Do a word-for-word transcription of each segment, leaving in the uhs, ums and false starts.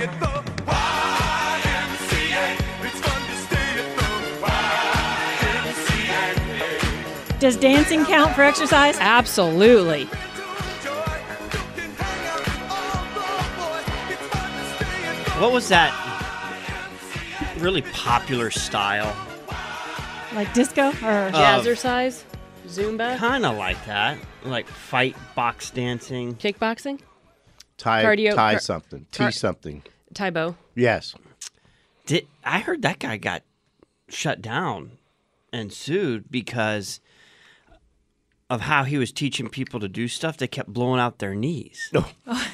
at the Y M C A. It's fun to stay at the Y M C A. Does dancing count for exercise? Absolutely. What was that really popular style? Like disco or Jazzercise? Zumba? Kind of like that. Like fight, box dancing. Kickboxing? Tie, Cardio- tie car- something. Tee car- something. Taibo? Yes. Did I heard that guy got shut down and sued because of how he was teaching people to do stuff. They kept blowing out their knees. No.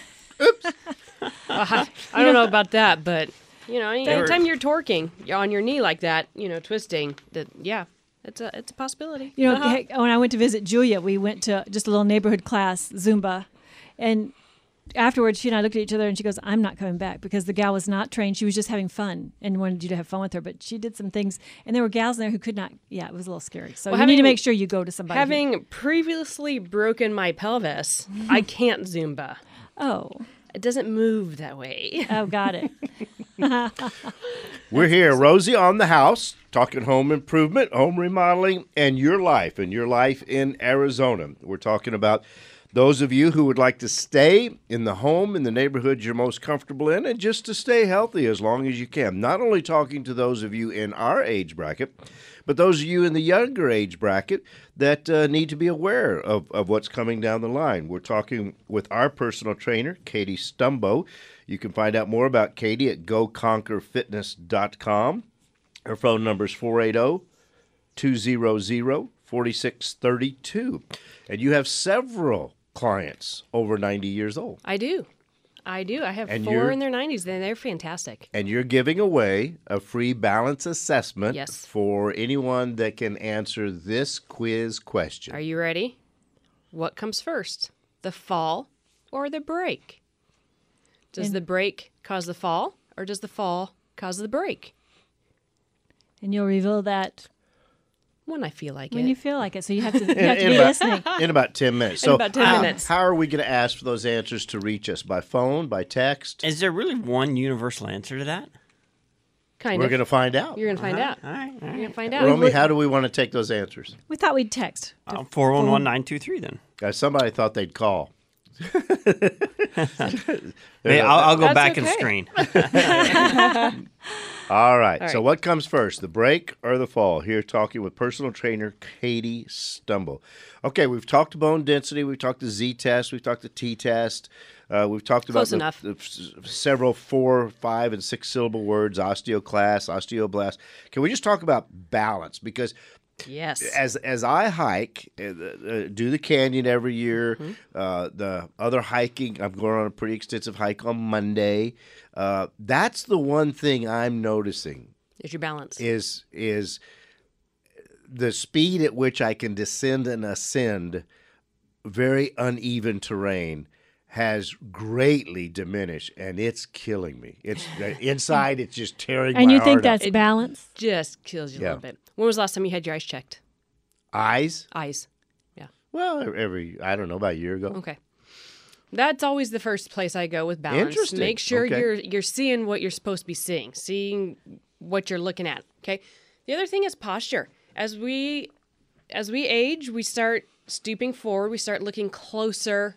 I, I don't know about that, but, you know, were- anytime you're torquing you're on your knee like that, you know, twisting, that yeah, it's a it's a possibility. You know, Uh-huh. heck, when I went to visit Julia, we went to just a little neighborhood class, Zumba. And afterwards, she and I looked at each other and she goes, I'm not coming back because the gal was not trained. She was just having fun and wanted you to have fun with her. But she did some things. And there were gals in there who could not. Yeah, it was a little scary. So Well, you need to having- make sure you go to somebody. who- Having previously broken my pelvis, I can't Zumba. oh, It doesn't move that way. oh, got it. We're here, Rosie on the house, talking home improvement, home remodeling, and your life, and your life in Arizona. We're talking about those of you who would like to stay in the home, in the neighborhood you're most comfortable in, and just to stay healthy as long as you can. Not only talking to those of you in our age bracket, but those of you in the younger age bracket that uh, need to be aware of, of what's coming down the line. We're talking with our personal trainer, Katie Stumbo. You can find out more about Katie at go conquer fitness dot com. Her phone number is four eight zero, two hundred, four six three two. And you have several clients over ninety years old. I do. I do. I have And four you're- in their nineties, and they're fantastic. And you're giving away a free balance assessment Yes. for anyone that can answer this quiz question. Are you ready? What comes first, the fall or the break? Does And- the break cause the fall, or does the fall cause the break? And you'll reveal that When I feel like when it. you feel like it. So you have to, you In- have to in be about- listening. In about ten minutes. So about ten how, minutes. How are we going to ask for those answers to reach us? By phone? By text? Is there really one universal answer to that? kind We're of. going to find out. You're gonna find out. All right, all You're right. gonna find out. Romy, how do we want to take those answers? We thought we'd text. Uh, four one one, nine two three then. Uh, somebody thought they'd call. Hey, I'll, I'll go That's back and okay. screen. All right. All So right. what comes first, the break or the fall? Here talking with personal trainer Katie Stumble. Okay, we've talked bone density. We've talked the Z-test. We've talked the T-test. Uh, we've talked Close about enough. the, the s- several four, five, and six-syllable words, osteoclast, osteoblast. Can we just talk about balance? Because Yes. as as I hike, uh, uh, do the canyon every year. Mm-hmm. Uh, the other hiking, I'm going on a pretty extensive hike on Monday. Uh, that's the one thing I'm noticing Is your balance. is is the speed at which I can descend and ascend very uneven terrain has greatly diminished, and it's killing me. It's uh, inside; it's just tearing. And my you think heart out. that's balance? Just kills you a Yeah. little bit. When was the last time you had your eyes checked? eyes? Eyes. Yeah. Well, every I don't know about a year ago. Okay. That's always the first place I go with balance. Interesting. Make sure Okay. you're you're seeing what you're supposed to be seeing, seeing what you're looking at. Okay. The other thing is posture. As we as we age, we start stooping forward. We start looking closer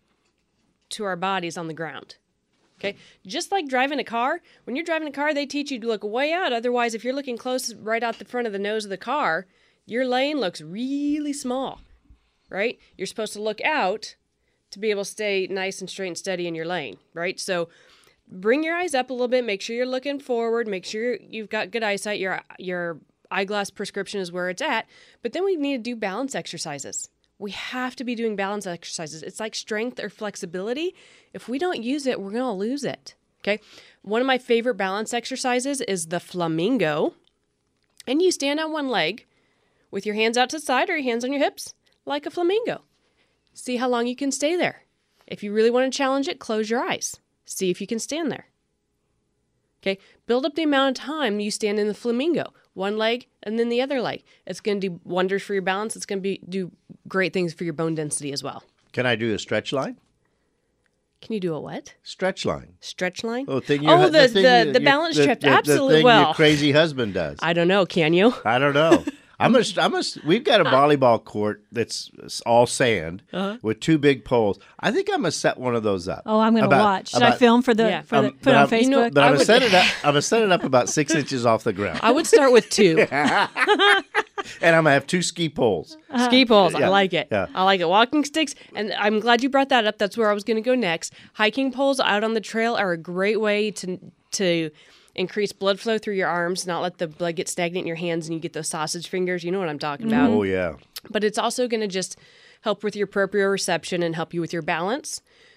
to our bodies on the ground. Okay. Just like driving a car, when you're driving a car, they teach you to look way out. Otherwise, if you're looking close right out the front of the nose of the car, your lane looks really small, right? You're supposed to look out to be able to stay nice and straight and steady in your lane, right? So bring your eyes up a little bit. Make sure you're looking forward. Make sure you've got good eyesight. Your your eyeglass prescription is where it's at. But then we need to do balance exercises. We have to be doing balance exercises. It's like strength or flexibility. If we don't use it, we're going to lose it, okay? One of my favorite balance exercises is the flamingo. And you stand on one leg with your hands out to the side or your hands on your hips like a flamingo. See how long you can stay there. If you really want to challenge it, close your eyes. See if you can stand there. Okay, build up the amount of time you stand in the flamingo. One leg and then the other leg. It's going to do wonders for your balance. It's going to be do great things for your bone density as well. Can I do a stretch line? Can you do a what? Stretch line. Stretch line? Oh, thing Oh, your, the- thing the- your- the your- balance the- strip. the- the Absolutely. thing Well. your crazy husband does. I don't know. Can you? I don't know. I'm a, I'm a, we've got a volleyball court that's all sand Uh-huh. with two big poles. I think I'm gonna set one of those up. Oh, I'm going to About- watch. Should I about- film for the Yeah. for the Um, put but it on I'm- Facebook? You know, But I I'm gonna would- set it up. I'm gonna set it up about six inches off the ground, I would start with two and I'm gonna have two ski poles. ski poles. I Yeah. like it. Yeah. I like it. Walking sticks, and I'm glad you brought that up. That's where I was going to go next. Hiking poles out on the trail are a great way to to increase blood flow through your arms, not let the blood get stagnant in your hands, and you get those sausage fingers. You know what I'm talking about. Oh yeah. But it's also going to just help with your proprioception and help you with your balance.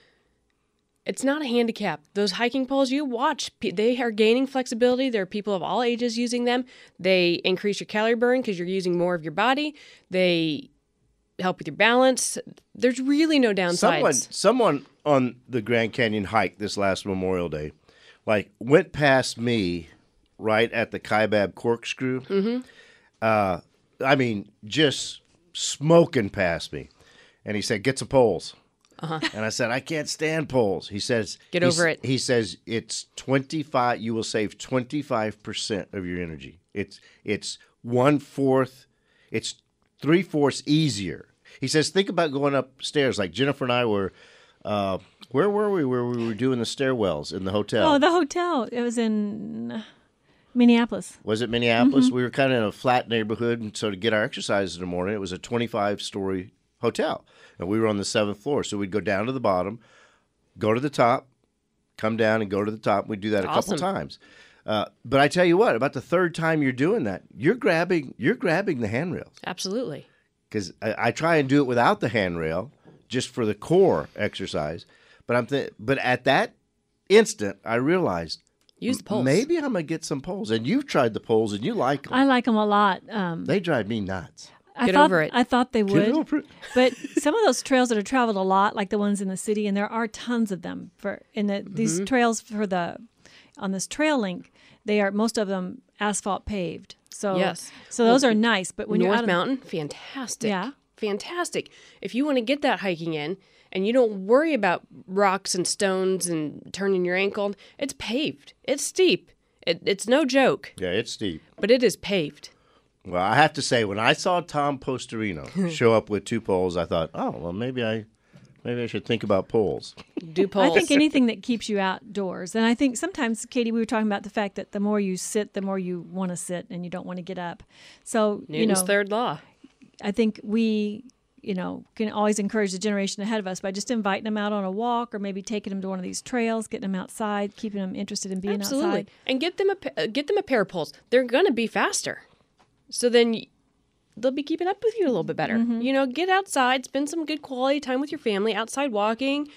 It's not a handicap. Those hiking poles you watch, pe- they are gaining flexibility. There are people of all ages using them. They increase your calorie burn because you're using more of your body. They help with your balance. There's really no downsides. Someone, someone on the Grand Canyon hike this last Memorial Day, like went past me right at the Kaibab corkscrew. Mm-hmm. Uh, I mean, just smoking past me, and he said, "Get some poles." Uh-huh. And I said, "I can't stand poles." He says, Get he over s- it. He says it's twenty-five. You will save twenty-five percent of your energy. It's it's one fourth. It's three fourths easier. He says, think about going upstairs. Like Jennifer and I were. Uh, where were we? Where we were doing the stairwells in the hotel. Oh, the hotel. It was in uh, Minneapolis. Was it Minneapolis? Mm-hmm. We were kind of in a flat neighborhood, and so to get our exercise in the morning, it was a twenty-five story hotel, and we were on the seventh floor. So we'd go down to the bottom, go to the top, come down, and go to the top. We'd do that a Awesome. couple times. Uh, but I tell you what, about the third time you're doing that, you're grabbing you're grabbing the handrails, Absolutely. because I, I try and do it without the handrail, just for the core exercise. But I'm th- but at that instant, I realized Use the poles. maybe I'm gonna get some poles. And you've tried the poles, and you like them. I like them a lot. Um, They drive me nuts. I Get thought, over it. I thought they Get would. over it. But some of those trails that are traveled a lot, like the ones in the city, and there are tons of them for in the these Mm-hmm. trails for the on this trail link, they are most of them asphalt paved. So Yes. so those are nice. But when you're North out of, Mountain, fantastic. Yeah. Fantastic. If you want to get that hiking in and you don't worry about rocks and stones and turning your ankle, it's paved. It's steep. It, it's no joke, Yeah, it's steep. but it is paved. Well, I have to say, when I saw Tom Postorino show up with two poles, I thought, oh, well, maybe I, maybe I should think about poles. Do poles. I think anything that keeps you outdoors. And I think sometimes, Katie, we were talking about the fact that the more you sit, the more you want to sit and you don't want to get up. So, Newton's you know, third law. I think we, you know, can always encourage the generation ahead of us by just inviting them out on a walk or maybe taking them to one of these trails, getting them outside, keeping them interested in being Absolutely. outside. And get them a pa- uh, get them a pair of poles. They're going to be faster. So then y- they'll be keeping up with you a little bit better. You know, get outside, spend some good quality time with your family outside walking.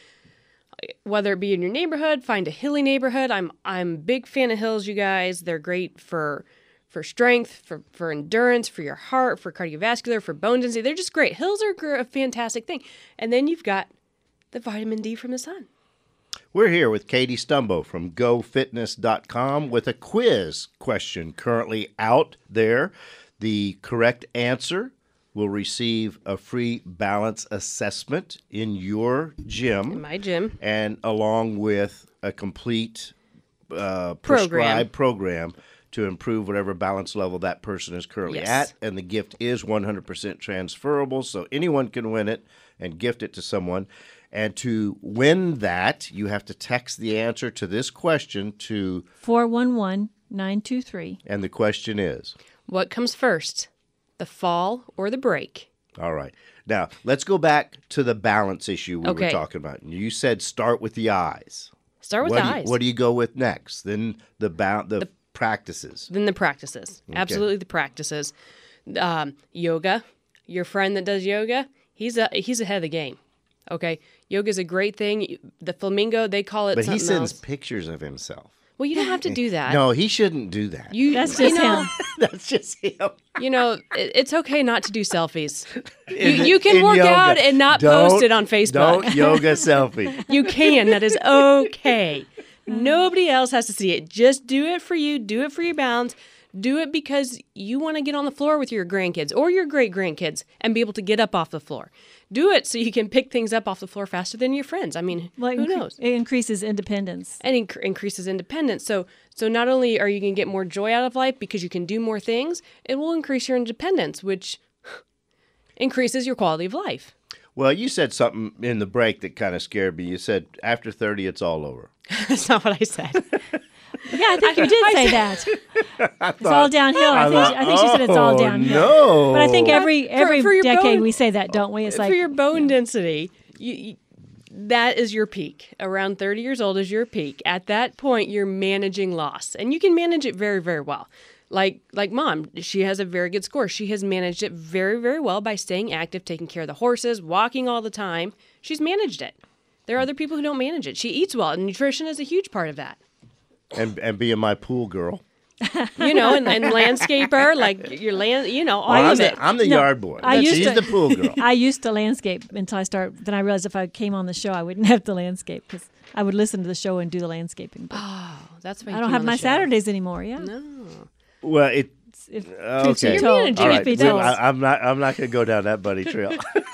Whether it be in your neighborhood, find a hilly neighborhood. I'm I'm a big fan of hills, you guys. They're great for for strength, for, for endurance, for your heart, for cardiovascular, for bone density. They're just great. Hills are gr- a fantastic thing. And then you've got the vitamin D from the sun. We're here with Katie Stumbo from go fitness dot com with a quiz question currently out there. The correct answer will receive a free balance assessment in your gym. In my gym. And along with a complete uh, prescribed program to improve whatever balance level that person is currently Yes. at. And the gift is one hundred percent transferable, so anyone can win it and gift it to someone. And to win that, you have to text the answer to this question to, four one one, nine two three. and the question is, What comes first, the fall or the break? all right. Now, let's go back to the balance issue we were Okay. talking about. You said start with the eyes. Start with what the do you, eyes. What do you go with next? Then the ba- the, practices. Then the practices. Absolutely the practices. Um, yoga. Your friend that does yoga, he's a, he's ahead of the game. Okay, yoga is a great thing. The flamingo, they call it But he something sends else. pictures of himself. Well, you don't have to do that. No, he shouldn't do that. you, That's you just know, him. That's just him. You know, it, it's okay not to do selfies. You, In- you can in work yoga. out and not Don't- post it on Facebook. Don't yoga selfie. You can. That is okay. Nobody else has to see it. Just do it for you. Do it for your balance. Do it because you want to get on the floor with your grandkids or your great grandkids and be able to get up off the floor. Do it so you can pick things up off the floor faster than your friends. I mean, Well, it who incre- knows? It increases independence. And inc- increases independence. So, so not only are you going to get more joy out of life because you can do more things, it will increase your independence, which increases your quality of life. Well, you said something in the break that kind of scared me. You said after thirty, it's all over. That's not what I said. Yeah, I think you did say that. It's all downhill. I, think, thought, she, I think she said it's all oh, downhill. no. But I think every For- every for your decade bone- we say that, don't we? It's like For your bone density, you, you, that is your peak. Around thirty years old is your peak. At that point, you're managing loss, and you can manage it very, very well. Like like mom, she has a very good score. She has managed it very, very well by staying active, taking care of the horses, walking all the time. She's managed it. There are other people who don't manage it. She eats well, and nutrition is a huge part of that. And and being my pool girl. You know, and, and landscaper, like your land, you know, all I I'm of used it. the, I'm the No, yard boy. I used She's to- the pool girl. I used to landscape until I started. Then I realized if I came on the show, I wouldn't have to landscape because I would listen to the show and do the landscaping. But That's why I you don't came have on the my show. Saturdays anymore. Yeah, Well, it. if, Okay. truth be You're told, managing. All truth right. be we- told. I, I'm not. I'm not going to go down that buddy trail.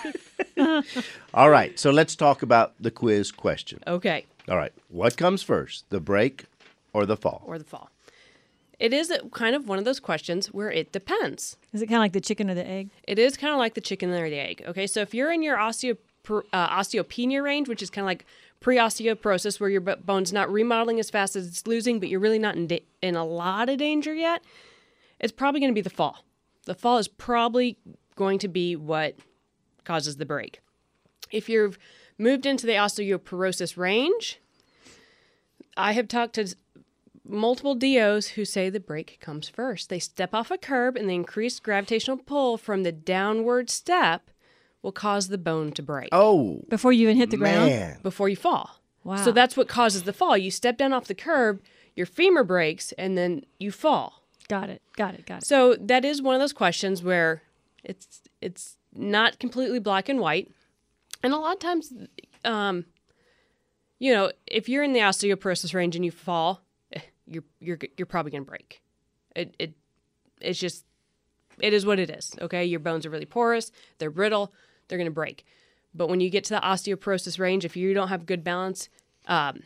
All right. So let's talk about the quiz question. Okay. All right. What comes first, the break or the fall? Or the fall. It is a, kind of one of those questions where it depends. Is it kind of like the chicken or the egg? It is kind of like the chicken or the egg. Okay, so if you're in your osteo, uh, osteopenia range, which is kind of like pre-osteoporosis, where your b- bone's not remodeling as fast as it's losing, but you're really not in, da- in a lot of danger yet, it's probably going to be the fall. The fall is probably going to be what causes the break. If you've moved into the osteoporosis range, I have talked to multiple D Os who say the break comes first. They step off a curb and the increased gravitational pull from the downward step will cause the bone to break Oh, Before you even hit the ground? man. before you fall. Wow. So that's what causes the fall. You step down off the curb, your femur breaks, and then you fall. Got it. Got it. Got it. So that is one of those questions where it's it's not completely black and white. And a lot of times, um, you know, if you're in the osteoporosis range and you fall, eh, you're you're you're probably gonna break. It it it's just it is what it is. Okay, your bones are really porous, they're brittle, they're gonna break. But when you get to the osteoporosis range, if you don't have good balance, um,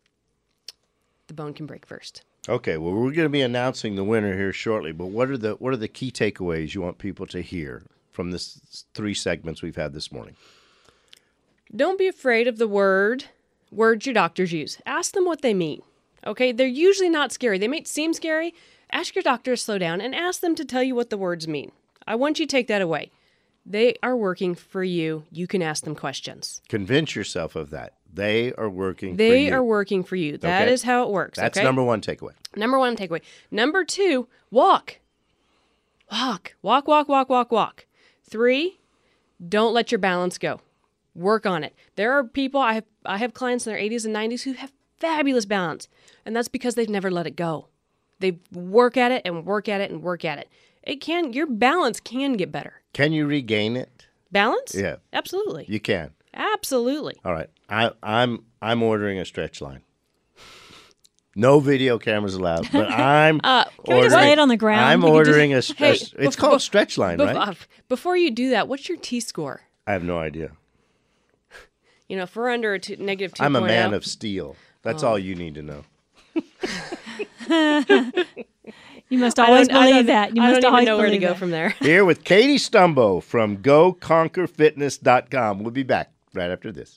the bone can break first. Okay, well, we're going to be announcing the winner here shortly. But what are the what are the key takeaways you want people to hear from this three segments we've had this morning? Don't be afraid of the word words your doctors use. Ask them what they mean. Okay, they're usually not scary. They may seem scary. Ask your doctor to slow down and ask them to tell you what the words mean. I want you to take that away. They are working for you. You can ask them questions. Convince yourself of that. They are working for They you. are working for you. That Okay. is how it works. That's okay? number one takeaway. Number one takeaway. Number two, walk. Walk. Walk, walk, walk, walk, walk. Three, don't let your balance go. Work on it. There are people, I have I have clients in their eighties and nineties who have fabulous balance. And that's because they've never let it go. They work at it and work at it and work at it. It can your balance can get better. Can you regain it? Balance? Yeah. Absolutely. You can. Absolutely. All right. I, I'm I'm ordering a stretch line. No video cameras allowed, but I'm Uh, Can we just lay it on the ground? I'm You could just- ordering a stretch. Hey, it's bef- called bef- stretch line, Bef- right? uh, Before you do that, what's your T score? I have no idea. You know, if we're under a two, negative two. I'm a man of steel. That's Oh. all you need to know. You must I always don't- I believe don't- that. You I must don't always even know where to believe go that. from there. Here with Katie Stumbo from go conquer fitness dot com. We'll be back right after this.